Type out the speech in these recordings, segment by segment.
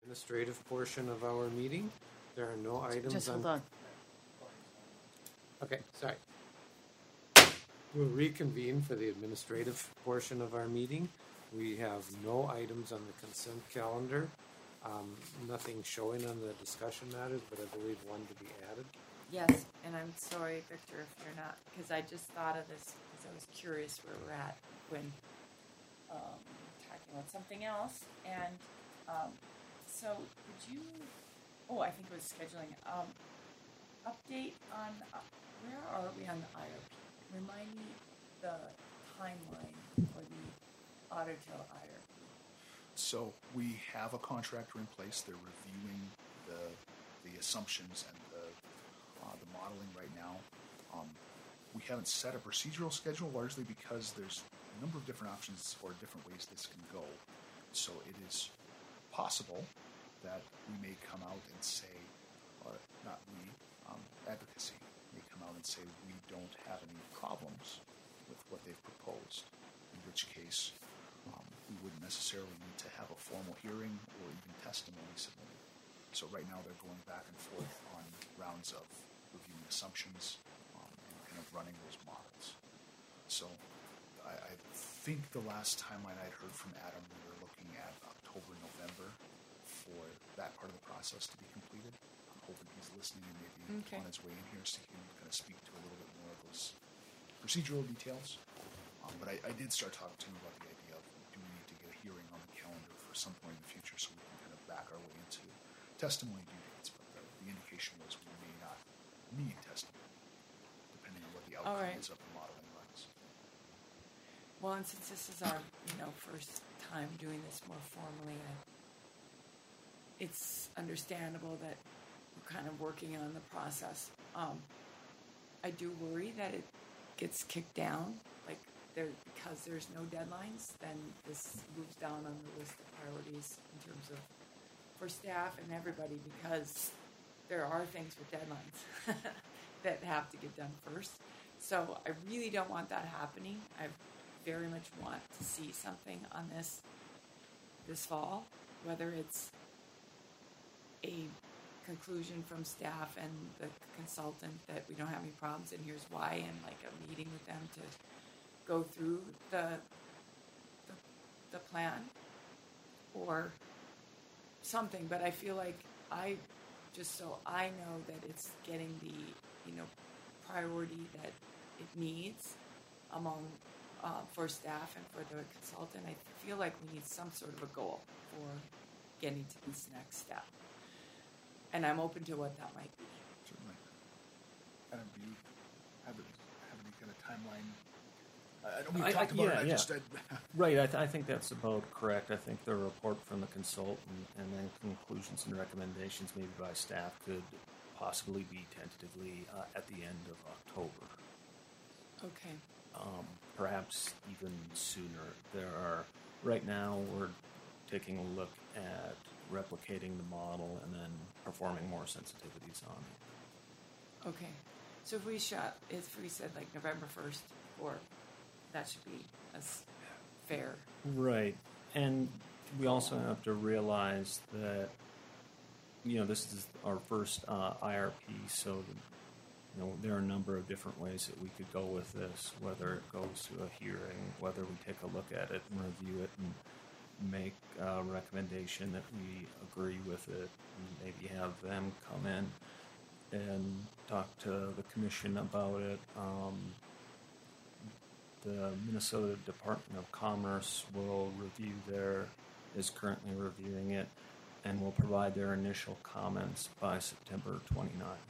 administrative portion of our meeting. There are no items Just hold on. Okay, sorry. We'll reconvene for the administrative portion of our meeting. We have no items on the consent calendar. Nothing showing on the discussion matters, but I believe one to be added. Yes, and I'm sorry, Victor, if you're not, because I just thought of this because I was curious where we're at when talking about something else. And so could you, I think it was scheduling, update on, where are we on the IRP? Remind me the timeline for the Otter Tail IRP. So we have a contractor in place. They're reviewing the assumptions and the modeling right now. We haven't set a procedural schedule largely because there's a number of different options or different ways this can go. So it is possible that we may come out and say, or not we, advocacy may come out and say we don't have any problems with what they've proposed, in which case we wouldn't necessarily need to have a formal hearing or even testimony submitted. So right now they're going back and forth on rounds of reviewing assumptions and kind of running those models. So I think the last timeline I'd heard from Adam, we were looking at October, November for that part of the process to be completed. I'm hoping he's listening and maybe on his way in here so he can kind of speak to a little bit more of those procedural details. But I did start talking to him about the idea of do we need to get a hearing on the calendar for some point in the future so we can kind of back our way into testimony due dates. But the indication was we may not need testimony, depending on what the outcome is of the modeling runs. Well, and since this is our first time doing this more formally, it's understandable that we're kind of working on the process. I do worry that it gets kicked down, because there's no deadlines, then this moves down on the list of priorities in terms of for staff and everybody, because there are things with deadlines that have to get done first. So I really don't want that happening. I very much want to see something on this fall, whether it's a conclusion from staff and the consultant that we don't have any problems and here's why, and like a meeting with them to go through the plan or something. But I feel like just so I know that it's getting the priority that it needs among for staff and for the consultant. I feel like we need some sort of a goal for getting to this next step, and I'm open to what that might be. Certainly. Adam, do you have any kind of timeline? I know we've talked about it. Right, I think that's about correct. I think the report from the consultant and then conclusions and recommendations maybe by staff could possibly be tentatively at the end of October. Okay. Perhaps even sooner. Right now we're taking a look at replicating the model and then performing more sensitivities on it. Okay. So if we said like November 1st, or that should be as fair. Right. And we also have to realize that, this is our first IRP, so, there are a number of different ways that we could go with this, whether it goes to a hearing, whether we take a look at it and review it and make a recommendation that we agree with it, and maybe have them come in and talk to the commission about it. The Minnesota Department of Commerce is currently reviewing it, and will provide their initial comments by September 29th.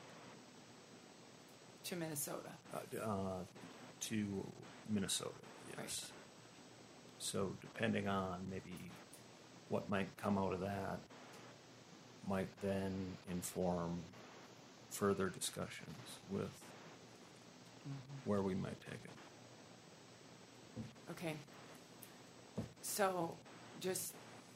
To Minnesota? To Minnesota, yes. Right. So depending on maybe what might come out of that, might then inform further discussions with where we might take it. Okay. So just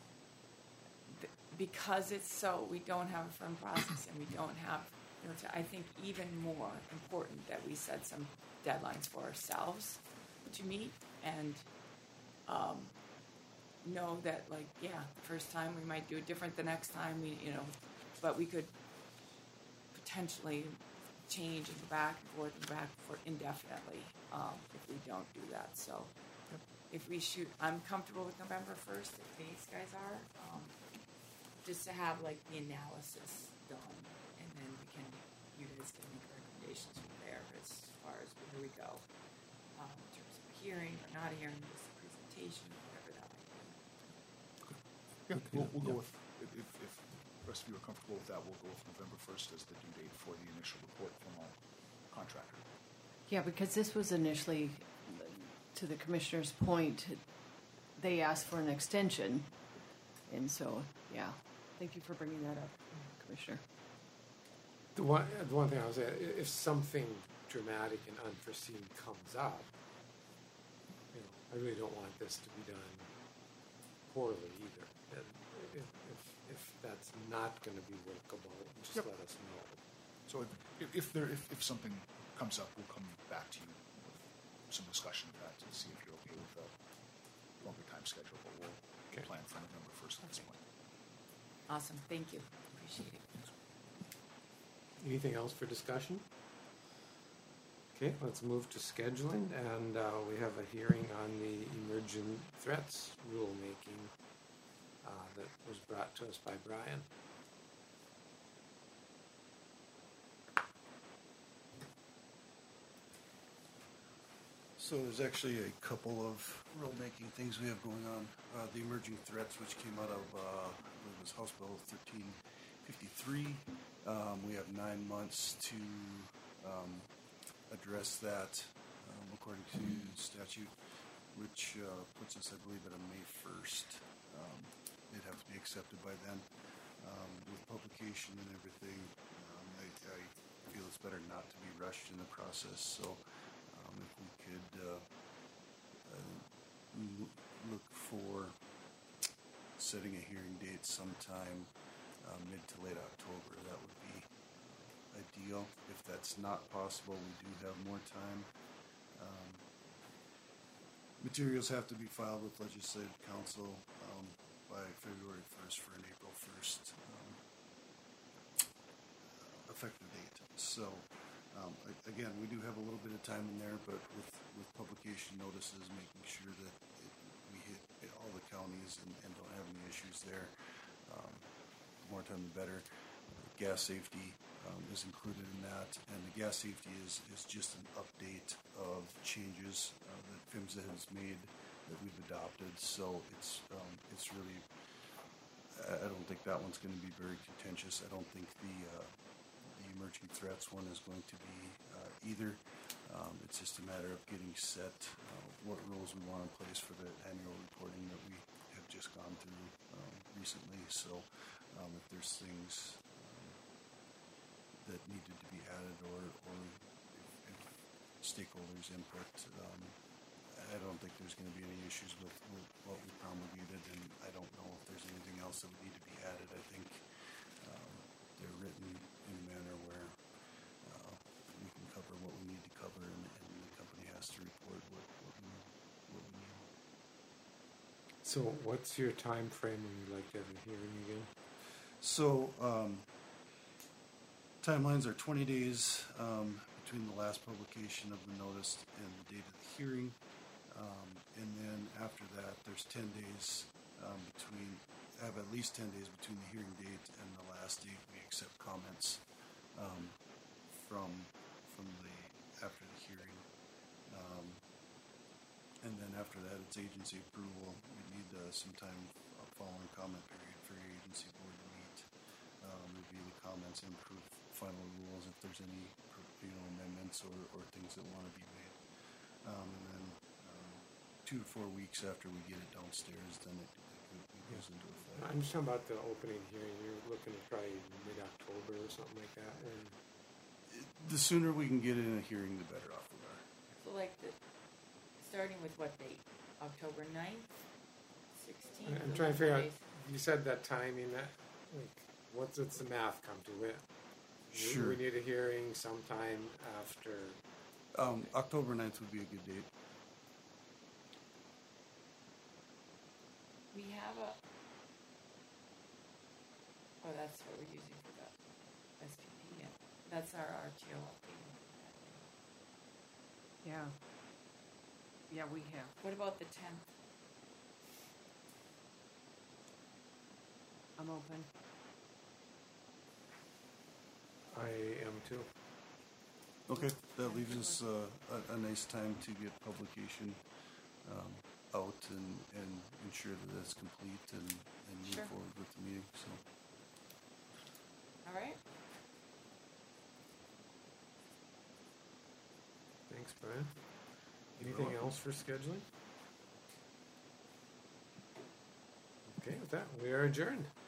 because we don't have a firm process and we don't have, I think even more important that we set some deadlines for ourselves to meet and know that, like, yeah, the first time we might do it different the next time, but we could potentially change and go back and forth indefinitely if we don't do that. So if we shoot, I'm comfortable with November 1st, if these guys are, just to have like the analysis done, and then you guys can make recommendations from there as far as where we go in terms of a hearing or not a hearing, just a presentation, whatever that might be. Yeah, we'll go with, if the rest of you are comfortable with that, we'll go with November 1st as the due date for the initial report from our contractor. Yeah, because this was initially, to the commissioner's point, they asked for an extension. And so, yeah, thank you for bringing that up, Commissioner. The one thing I was saying, if something dramatic and unforeseen comes up, I really don't want this to be done poorly either. And if that's not going to be workable, just let us know. So if something comes up, we'll come back to you with some discussion of that to see if you're okay with a longer time schedule, but we'll plan for November 1st at this point. Awesome, thank you, appreciate it. Anything else for discussion? Okay, let's move to scheduling, and we have a hearing on the emergent threats rulemaking that was brought to us by Brian. So there's actually a couple of rulemaking things we have going on. The emerging threats, which came out of, I believe it was House Bill 1353. We have 9 months to address that according to statute, which puts us, I believe, at a May 1st. It'd have to be accepted by then. With publication and everything, I feel it's better not to be rushed in the process. So if we could look for setting a hearing date sometime mid to late October, that would be ideal. If that's not possible, we do have more time. Materials have to be filed with Legislative Council by February 1st for an April 1st effective date. So again, we do have a little bit of time in there, but with publication notices, making sure that we hit all the counties and don't have any issues there. More time the better. Gas safety is included in that, and the gas safety is just an update of changes that PHMSA has made that we've adopted. So it's really, I don't think that one's going to be very contentious. I don't think the emerging threats one is going to be either. It's just a matter of getting set what rules we want in place for the annual reporting that we have just gone through recently. So if there's things that needed to be added or if stakeholders input, I don't think there's going to be any issues with what we promulgated, and I don't know if there's anything else that would need to be added. I think they're written in a manner where we can cover what we need to cover, and the company has to report what we need. So what's your time frame when you'd like to have a hearing again? So timelines are 20 days between the last publication of the notice and the date of the hearing. And then after that, there's 10 days have at least 10 days between the hearing date and the last date we accept comments from the after the hearing. And then after that, it's agency approval. We need some time following comment period for your agency board to meet, review the comments, and approve final rules if there's any amendments or things that want to be made. And then 2 to 4 weeks after we get it downstairs, then it goes into effect. I'm just talking about the opening hearing. You're looking at probably mid-October or something like that. And the sooner we can get it in a hearing, the better off we are. So like starting with what date? October 9th? 16th? I'm trying to figure out, you said that timing, that, like, what's the math come to it? Sure. We need a hearing sometime after. October 9th would be a good date. we have a, oh, that's what we're using for the SPP, yeah. That's our RTO update. Yeah. Yeah, we have. What about the 10th? I'm open. I am too. Okay, that leaves us a nice time to get publication out and ensure that that's complete and move Sure. forward with the meeting. So All right. Thanks, Brian. Anything welcome. else for scheduling? Okay, with that, we are adjourned.